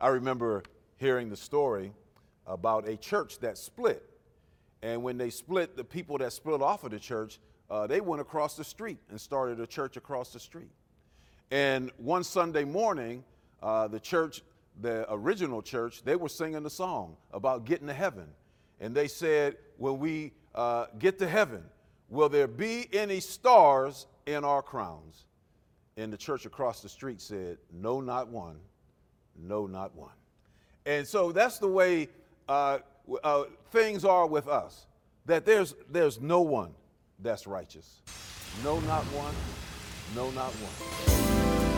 I remember hearing the story about a church that split. And when they split, the people that split off of the church, they went across the street and started a church across the street. And one Sunday morning, the original church, they were singing a song about getting to heaven. And they said, when we get to heaven, will there be any stars in our crowns? And the church across the street said, no, not one. No, not one. And so that's the way things are with us, that there's no one that's righteous. No, not one. No, not one.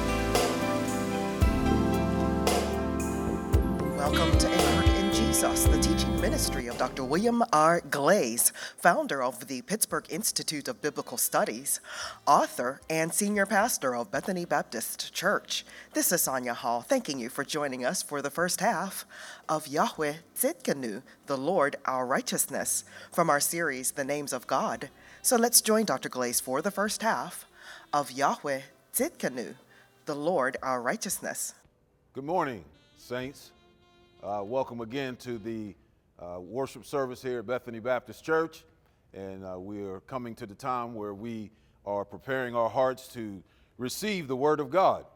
Welcome to Anchored in Jesus, the teaching ministry of Dr. William R. Glaze, founder of the Pittsburgh Institute of Biblical Studies, author and senior pastor of Bethany Baptist Church. This is Sonia Hall, thanking you for joining us for the first half of Yahweh Tzidkenu, the Lord our righteousness, from our series, The Names of God. So let's join Dr. Glaze for the first half of Yahweh Tzidkenu, the Lord our righteousness. Good morning, saints. Welcome again to the worship service here at Bethany Baptist Church. And we are coming to the time where we are preparing our hearts to receive the Word of God.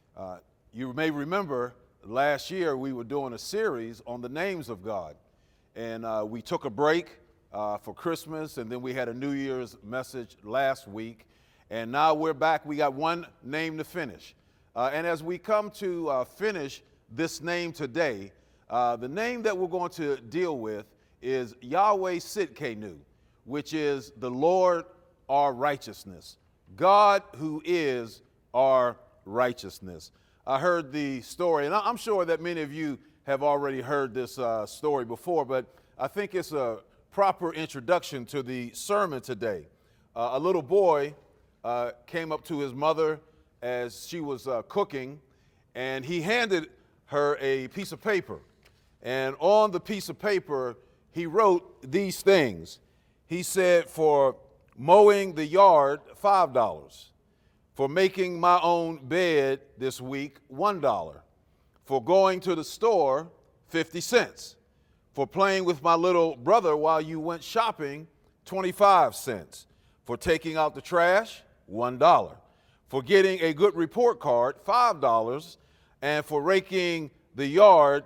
You may remember last year we were doing a series on the names of God. And we took a break for Christmas, and then we had a New Year's message last week. And now we're back. We got one name to finish. And as we come to finish this name today, the name that we're going to deal with is Yahweh Tzidkenu, which is the Lord our righteousness. God who is our righteousness. I heard the story, and I'm sure that many of you have already heard this story before, but I think it's a proper introduction to the sermon today. A little boy came up to his mother as she was cooking, and he handed her a piece of paper. And on the piece of paper, he wrote these things. He said, for mowing the yard, $5. For making my own bed this week, $1. For going to the store, 50 cents. For playing with my little brother while you went shopping, 25 cents. For taking out the trash, $1. For getting a good report card, $5. And for raking the yard,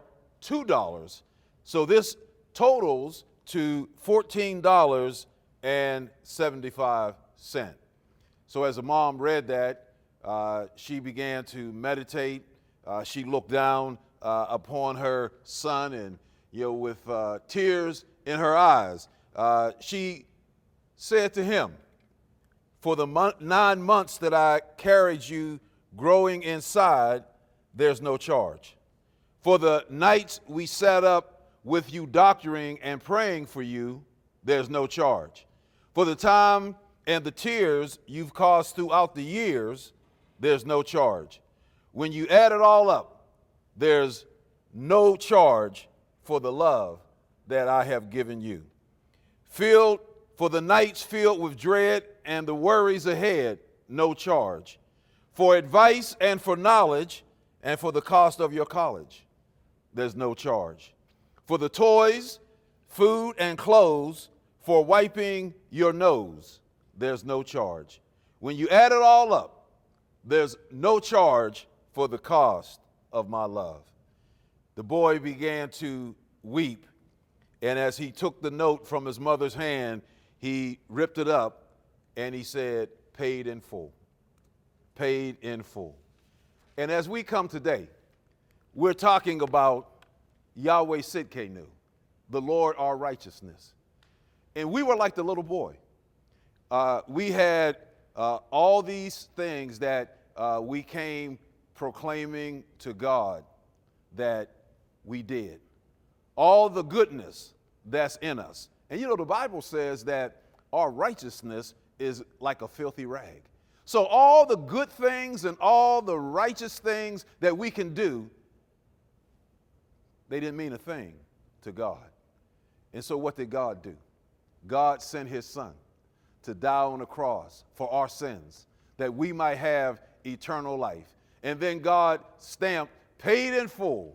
$2. So this totals to $14.75. So as a mom read that, she began to meditate. She looked down upon her son, and with tears in her eyes, she said to him, for the 9 months that I carried you growing inside, there's no charge. For the nights we sat up with you doctoring and praying for you, there's no charge. For the time and the tears you've caused throughout the years, there's no charge. When you add it all up, there's no charge for the love that I have given you. For the nights filled with dread and the worries ahead, no charge. For advice and for knowledge and for the cost of your college, there's no charge. For the toys, food, and clothes, for wiping your nose, there's no charge. When you add it all up, there's no charge for the cost of my love. The boy began to weep, and as he took the note from his mother's hand, he ripped it up, and he said, paid in full. Paid in full. And as we come today, we're talking about Yahweh Tzidkenu, the Lord our righteousness. And we were like the little boy. We had all these things that we came proclaiming to God that we did. All the goodness that's in us. And the Bible says that our righteousness is like a filthy rag. So all the good things and all the righteous things that we can do, they didn't mean a thing to God. And so what did God do? God sent his son to die on the cross for our sins, that we might have eternal life. And then God stamped, paid in full,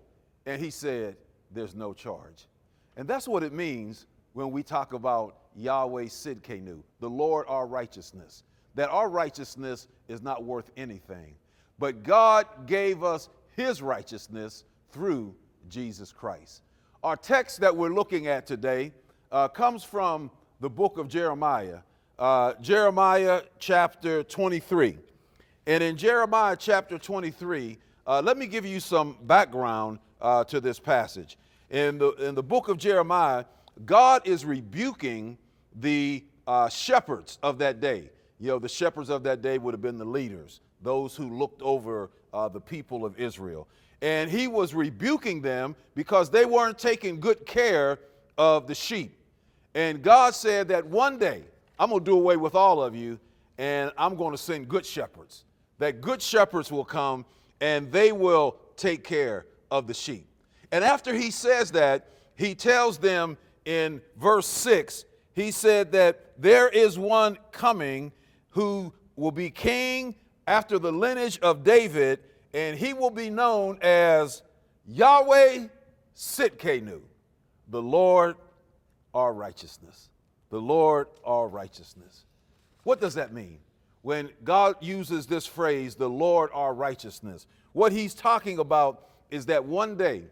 And he said, there's no charge. And that's what it means when we talk about Yahweh Sidkenu, the Lord our righteousness, that our righteousness is not worth anything. But God gave us his righteousness through Jesus Christ. Our text that we're looking at today comes from the book of Jeremiah, Jeremiah chapter 23. And in Jeremiah chapter 23, let me give you some background to this passage. In the book of Jeremiah, God is rebuking the shepherds of that day. You know, the shepherds of that day would have been the leaders, those who looked over the people of Israel. And he was rebuking them because they weren't taking good care of the sheep. And God said that one day, I'm going to do away with all of you, and I'm going to send good shepherds. That good shepherds will come, and they will take care of the sheep. And after he says that, he tells them in verse 6, he said that there is one coming who will be king after the lineage of David, and he will be known as Yahweh Sidkenu, the Lord our righteousness. The Lord our righteousness. What does that mean? When God uses this phrase, the Lord our righteousness, what he's talking about is that one day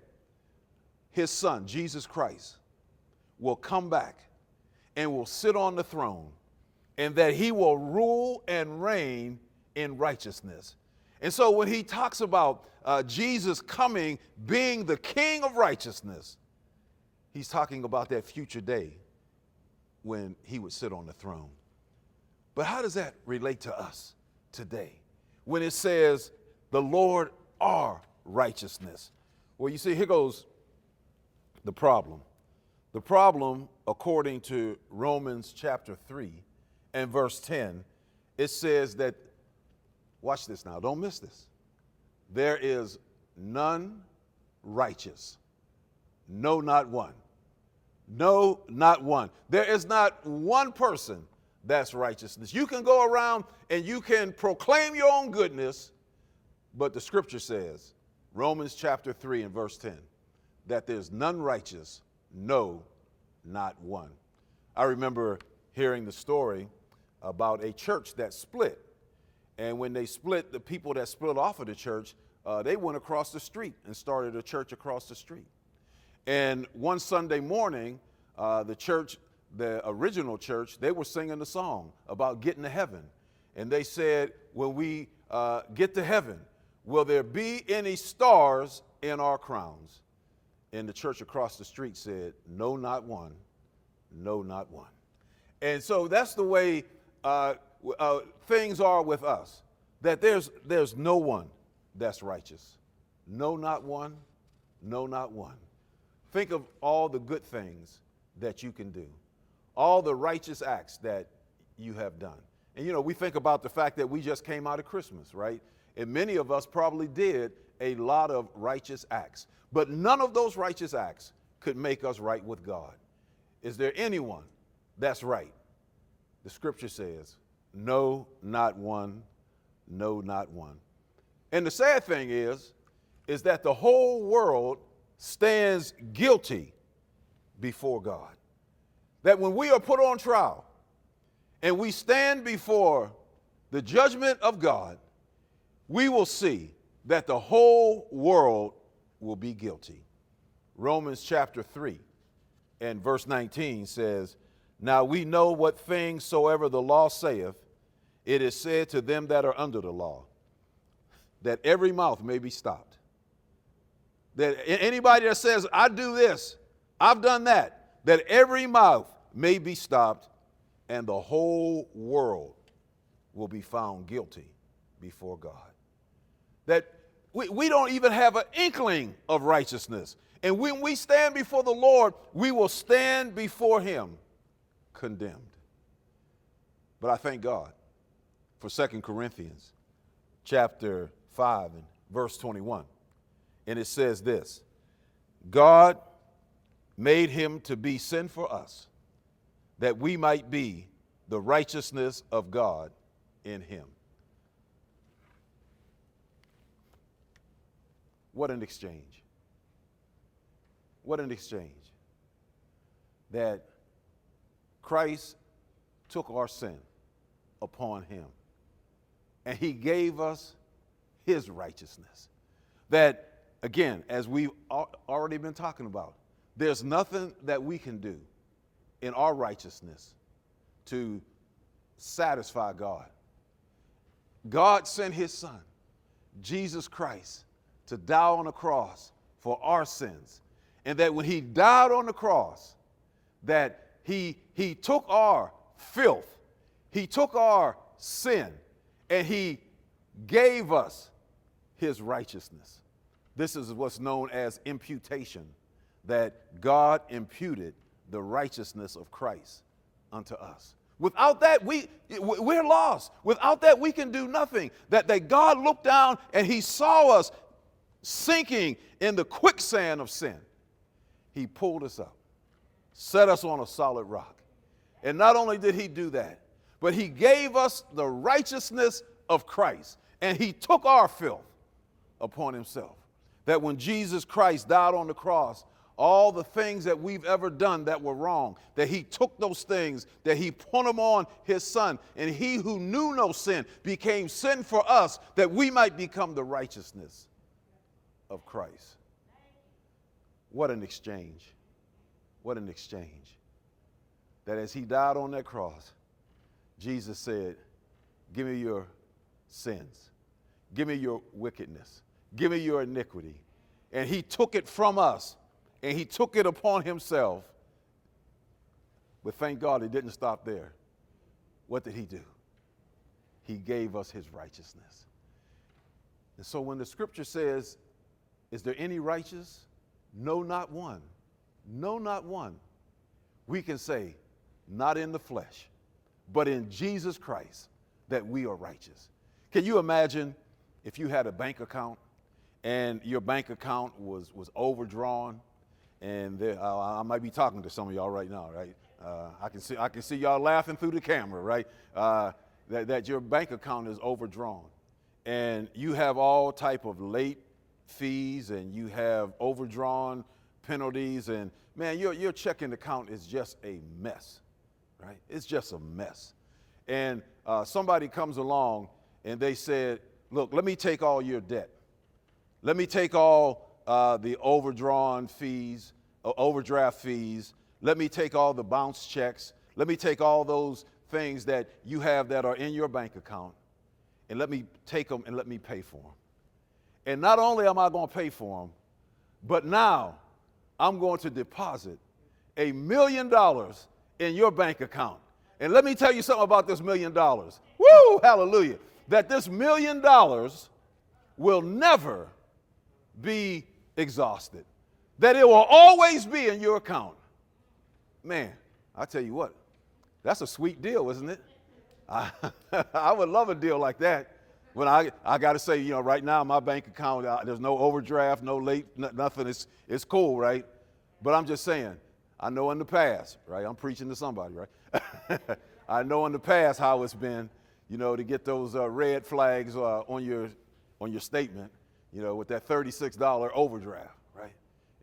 his son, Jesus Christ, will come back and will sit on the throne, and that he will rule and reign in righteousness. And so when he talks about Jesus coming, being the King of righteousness, he's talking about that future day when he would sit on the throne. But how does that relate to us today when it says the Lord our righteousness? Well, you see, here goes the problem. The problem, according to Romans chapter 3 and verse 10, it says that, watch this now, don't miss this. There is none righteous. No, not one. No, not one. There is not one person that's righteousness. You can go around and you can proclaim your own goodness, but the scripture says, Romans chapter 3 and verse 10, that there's none righteous, no, not one. I remember hearing the story about a church that split. And when they split, the people that split off of the church, they went across the street and started a church across the street. And one Sunday morning, the original church, they were singing the song about getting to heaven. And they said, when we get to heaven, will there be any stars in our crowns? And the church across the street said, no, not one. No, not one. And so that's the way things are with us, that there's no one that's righteous. No, not one. No, not one. Think of all the good things that you can do, all the righteous acts that you have done. And, you know, we think about the fact that we just came out of Christmas, right? And many of us probably did a lot of righteous acts. But none of those righteous acts could make us right with God. Is there anyone that's right? The scripture says, no, not one. No, not one. And the sad thing is that the whole world stands guilty before God. That when we are put on trial and we stand before the judgment of God, we will see that the whole world will be guilty. Romans chapter 3 and verse 19 says, now we know what things soever the law saith, it is said to them that are under the law, that every mouth may be stopped. That anybody that says, I do this, I've done that, that every mouth may be stopped, and the whole world will be found guilty before God. That we don't even have an inkling of righteousness. And when we stand before the Lord, we will stand before him condemned. But I thank God for 2 Corinthians chapter 5 and verse 21. And it says this, God made him to be sin for us, that we might be the righteousness of God in him. What an exchange. What an exchange. That Christ took our sin upon him, and he gave us his righteousness. That, again, as we've already been talking about, there's nothing that we can do in our righteousness to satisfy God. God sent his son, Jesus Christ, to die on the cross for our sins. And that when he died on the cross, that he took our filth, he took our sin, and he gave us his righteousness. This is what's known as imputation, that God imputed the righteousness of Christ unto us. Without that, we're lost. Without that, we can do nothing. That God looked down and he saw us sinking in the quicksand of sin. He pulled us up, set us on a solid rock. And not only did he do that, but he gave us the righteousness of Christ. And he took our filth upon himself. That when Jesus Christ died on the cross, all the things that we've ever done that were wrong, that he took those things, that he put them on his son, and he who knew no sin became sin for us, that we might become the righteousness of Christ. What an exchange. What an exchange. That as he died on that cross, Jesus said, give me your sins. Give me your wickedness. Give me your iniquity. And he took it from us, and he took it upon himself. But thank God he didn't stop there. What did he do? He gave us his righteousness. And so when the scripture says, is there any righteous? No, not one. No, not one. We can say, not in the flesh, but in Jesus Christ, that we are righteous. Can you imagine if you had a bank account and your bank account was overdrawn? And I might be talking to some of y'all right now, right? I can see y'all laughing through the camera, right? That your bank account is overdrawn, and you have all type of late fees, and you have overdrawn penalties, and man, your checking account is just a mess, right? It's just a mess. And somebody comes along and they said, look, let me take all your debt. Let me take all the overdrawn fees, overdraft fees. Let me take all the bounce checks. Let me take all those things that you have that are in your bank account, and let me take them and let me pay for them. And not only am I going to pay for them, but now I'm going to deposit $1 million in your bank account. And let me tell you something about this $1 million. Woo, hallelujah. That this $1 million will never be exhausted. That it will always be in your account. Man, I tell you what, that's a sweet deal, isn't it? I would love a deal like that. When I got to say, right now my bank account, there's no overdraft, no late, nothing. It's cool, right? But I'm just saying, I know in the past, right? I'm preaching to somebody, right? I know in the past how it's been, to get those red flags on your statement, with that $36 overdraft, right?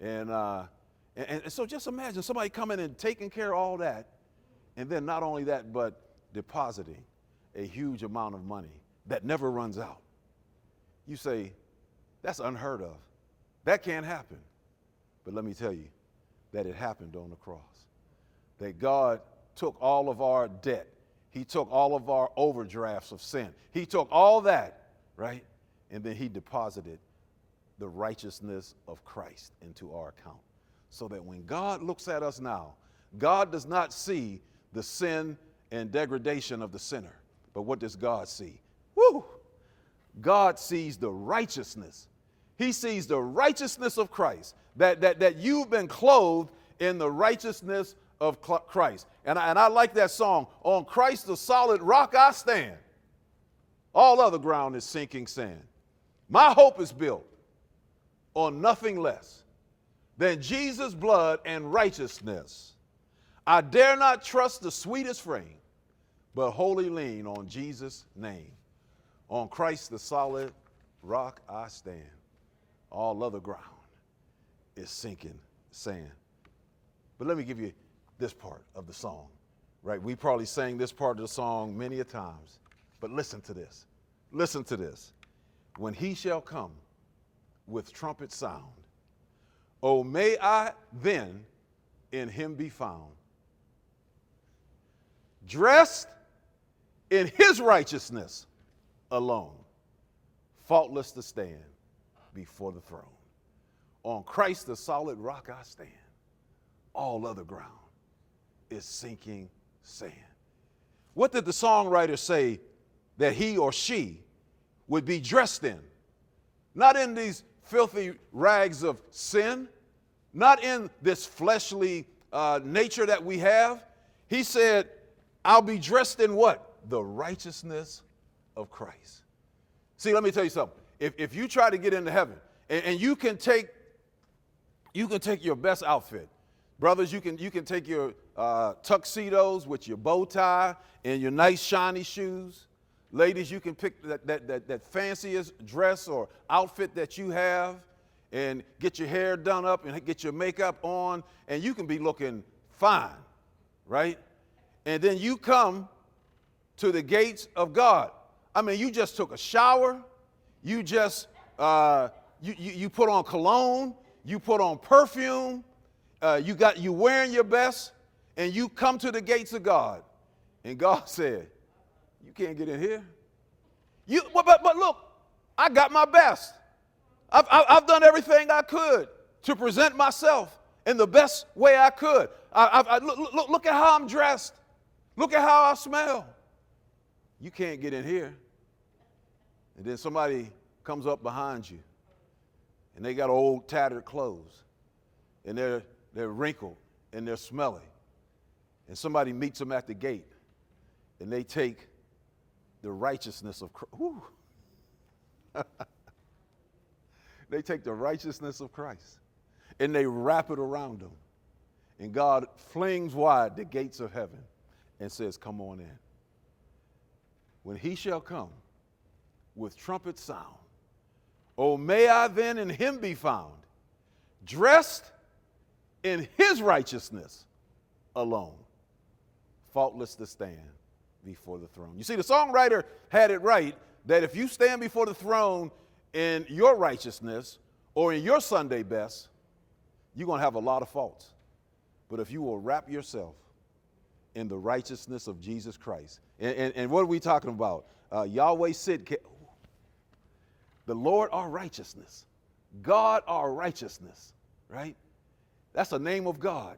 And so just imagine somebody coming and taking care of all that, and then not only that, but depositing a huge amount of money that never runs out. You say, that's unheard of. That can't happen. But let me tell you that it happened on the cross. That God took all of our debt. He took all of our overdrafts of sin. He took all that, right? And then he deposited the righteousness of Christ into our account. So that when God looks at us now, God does not see the sin and degradation of the sinner. But what does God see? Woo! God sees the righteousness. He sees the righteousness of Christ, that you've been clothed in the righteousness of Christ. And I like that song, on Christ the solid rock I stand. All other ground is sinking sand. My hope is built on nothing less than Jesus' blood and righteousness. I dare not trust the sweetest frame, but wholly lean on Jesus' name. On Christ the solid rock I stand. All other ground is sinking sand. But let me give you this part of the song, right? We probably sang this part of the song many a times, but listen to this. Listen to this. When he shall come with trumpet sound, oh, may I then in him be found, dressed in his righteousness alone, faultless to stand before the throne. On Christ the solid rock I stand. All other ground is sinking sand. What did the songwriter say that he or she would be dressed in? Not in these filthy rags of sin, not in this fleshly nature that we have. He said, I'll be dressed in what? The righteousness of Christ. See, let me tell you something. If you try to get into heaven, and you can take your best outfit. Brothers, you can take your tuxedos with your bow tie and your nice shiny shoes. Ladies, you can pick that fanciest dress or outfit that you have and get your hair done up and get your makeup on, and you can be looking fine, right? And then you come to the gates of God. I mean, you just took a shower. You just, you put on cologne. You put on perfume. You wearing your best, and you come to the gates of God. And God said, you can't get in here. But look, I got my best. I've done everything I could to present myself in the best way I could. Look at how I'm dressed. Look at how I smell. You can't get in here. And then somebody comes up behind you, and they got old tattered clothes, and they're wrinkled and they're smelly. And somebody meets them at the gate, and they take the righteousness of Christ. They take the righteousness of Christ, and they wrap it around them. And God flings wide the gates of heaven and says, come on in. When he shall come with trumpet sound, oh, may I then in him be found, dressed in his righteousness alone, faultless to stand before the throne. You see, the songwriter had it right that if you stand before the throne in your righteousness or in your Sunday best, you're going to have a lot of faults. But if you will wrap yourself in the righteousness of Jesus Christ, and what are we talking about? Yahweh Sid, the Lord our righteousness, God our righteousness, right? That's the name of God.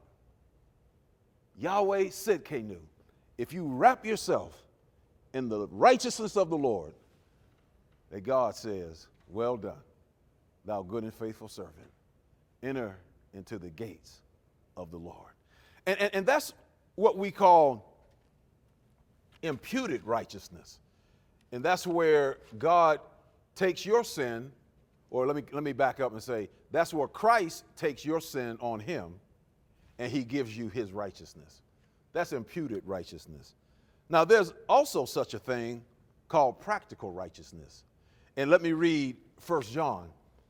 Yahweh Sidkenu. If you wrap yourself in the righteousness of the Lord, that God says, well done, thou good and faithful servant. Enter into the gates of the Lord. And that's what we call imputed righteousness. And that's where God takes your sin, or let me back up and say, that's where Christ takes your sin on him and he gives you his righteousness. That's imputed righteousness. Now, there's also such a thing called practical righteousness. And let me read 1 John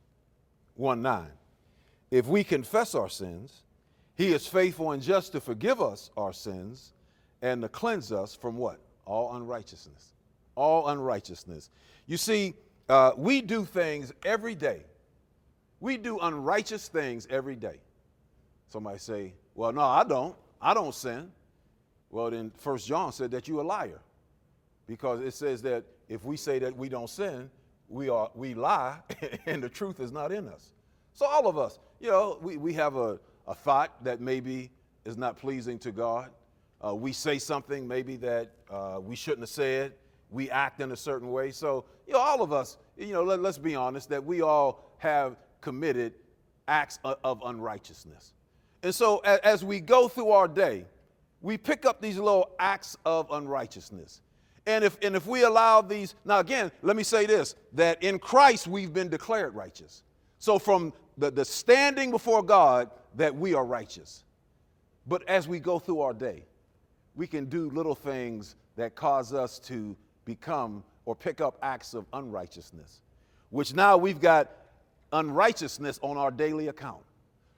1:9. If we confess our sins, he is faithful and just to forgive us our sins and to cleanse us from what? All unrighteousness. All unrighteousness. You see, we do things every day. We do unrighteous things every day. Somebody say, well, no, I don't. I don't sin. Well, then 1 John said that you're a liar, because it says that if we say that we don't sin, we lie and the truth is not in us. So all of us, we have a thought that maybe is not pleasing to God. We say something maybe that we shouldn't have said. We act in a certain way. So, all of us, let's be honest, that we all have committed acts of unrighteousness. And so as we go through our day, we pick up these little acts of unrighteousness. And if we allow these, now again, let me say this, that in Christ we've been declared righteous. So from the standing before God, that we are righteous. But as we go through our day, we can do little things that cause us to become or pick up acts of unrighteousness, which now we've got unrighteousness on our daily account.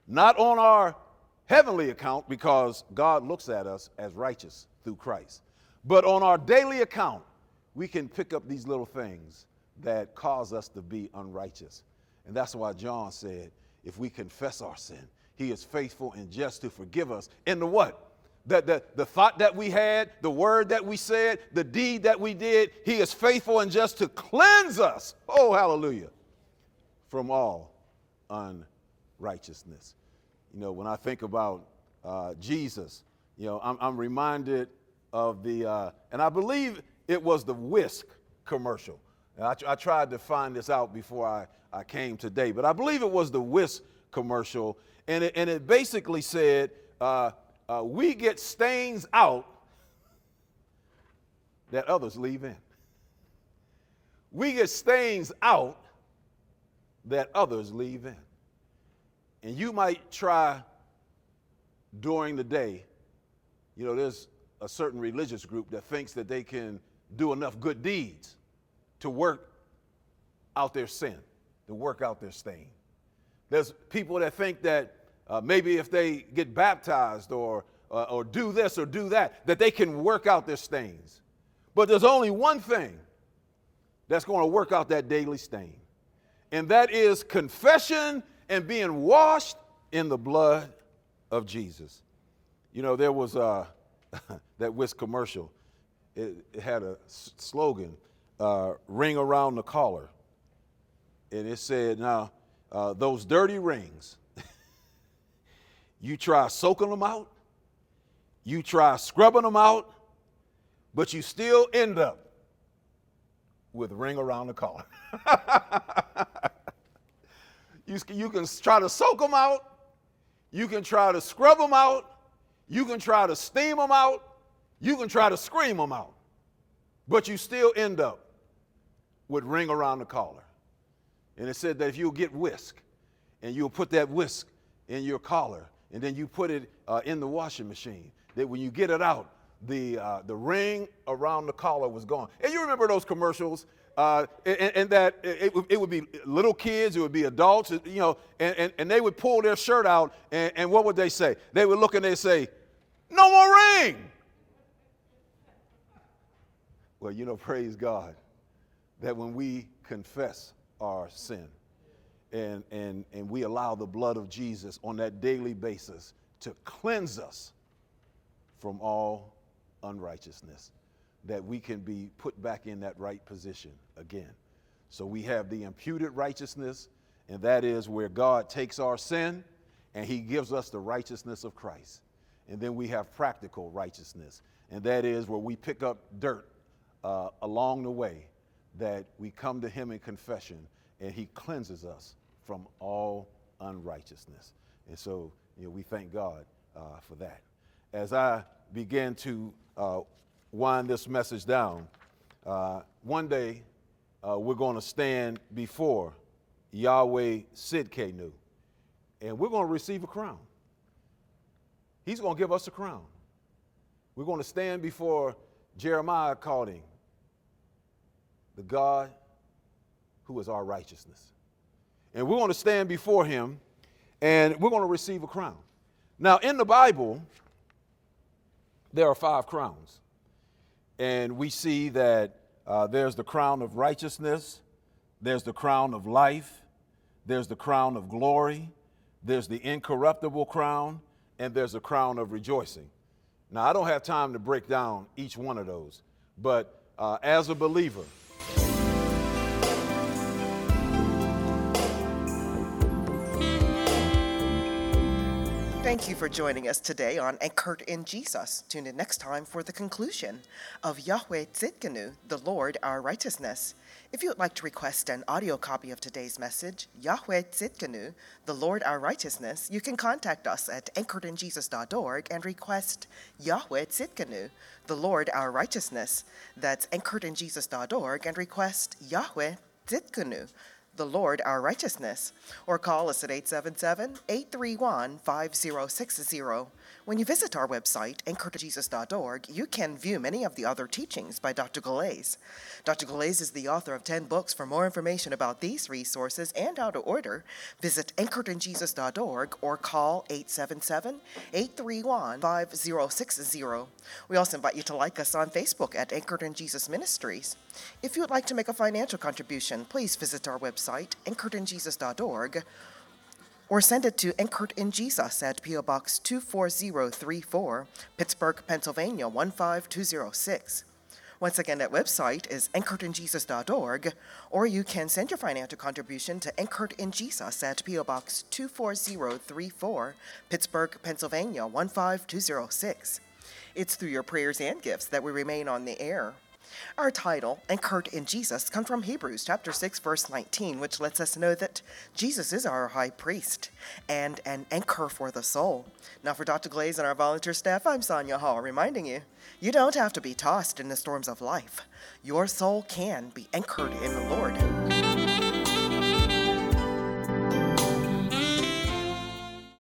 Not on our heavenly account, because God looks at us as righteous through Christ. But on our daily account, we can pick up these little things that cause us to be unrighteous. And that's why John said, if we confess our sin, he is faithful and just to forgive us. And the what? The thought that we had, the word that we said, the deed that we did, he is faithful and just to cleanse us. Oh, hallelujah. From all unrighteousness. You know, when I think about Jesus, you know, I'm reminded of the, and I believe it was the Whisk commercial. And I tried to find this out before I came today, but I believe it was the Whisk commercial. And it basically said, we get stains out that others leave in. We get stains out that others leave in. And you might try during the day, you know, there's a certain religious group that thinks that they can do enough good deeds to work out their sin, to work out their stain. There's people that think that maybe if they get baptized or do this or do that, that they can work out their stains. But there's only one thing that's going to work out that daily stain, and that is confession and being washed in the blood of Jesus. You know, there was that Whisk commercial. It had a slogan, ring around the collar. And it said, now, those dirty rings, you try soaking them out, you try scrubbing them out, but you still end up with a ring around the collar. You can try to soak them out, you can try to scrub them out, you can try to steam them out, you can try to scream them out, but you still end up with ring around the collar. And it said that if you'll get whisk and you'll put that whisk in your collar and then you put it in the washing machine, that when you get it out, the ring around the collar was gone. And you remember those commercials, and that it would be little kids, it would be adults, you know, and they would pull their shirt out, and what would they say? They would look and they'd say, no more ring. Well, you know, praise God that when we confess our sin and we allow the blood of Jesus on that daily basis to cleanse us from all unrighteousness, that we can be put back in that right position again. So we have the imputed righteousness, and that is where God takes our sin and he gives us the righteousness of Christ. And then we have practical righteousness, and that is where we pick up dirt along the way, that we come to him in confession and he cleanses us from all unrighteousness. And so, you know, we thank God for that. As I begin to wind this message down, one day we're going to stand before Yahweh Sidkenu, and we're going to receive a crown. He's going to give us a crown. We're going to stand before Jeremiah called him the God who is our righteousness. And we're going to stand before him and we're going to receive a crown. Now, in the Bible, there are 5 crowns. And we see that there's the crown of righteousness, there's the crown of life, there's the crown of glory, there's the incorruptible crown, and there's a crown of rejoicing. Now, I don't have time to break down each one of those, but as a believer, thank you for joining us today on Anchored in Jesus. Tune in next time for the conclusion of Yahweh Tzidkenu, the Lord our righteousness. If you would like to request an audio copy of today's message, Yahweh Tzidkenu, the Lord our righteousness, you can contact us at anchoredinjesus.org and request Yahweh Tzidkenu, the Lord our righteousness. That's anchoredinjesus.org and request Yahweh Tzidkenu, the Lord our righteousness, or call us at 877-831-5060. When you visit our website, anchoredinjesus.org, you can view many of the other teachings by Dr. Galais. Dr. Galais is the author of 10 books. For more information about these resources and how to order, visit anchoredinjesus.org or call 877-831-5060. We also invite you to like us on Facebook at Anchored in Jesus Ministries. If you would like to make a financial contribution, please visit our website, anchoredinjesus.org, or send it to Anchored in Jesus at P.O. Box 24034, Pittsburgh, Pennsylvania 15206. Once again, that website is anchoredinjesus.org, or you can send your financial contribution to Anchored in Jesus at P.O. Box 24034, Pittsburgh, Pennsylvania 15206. It's through your prayers and gifts that we remain on the air. Our title, Anchored in Jesus, comes from Hebrews chapter 6, verse 19, which lets us know that Jesus is our high priest and an anchor for the soul. Now for Dr. Galais and our volunteer staff, I'm Sonia Hall, reminding you, you don't have to be tossed in the storms of life. Your soul can be anchored in the Lord.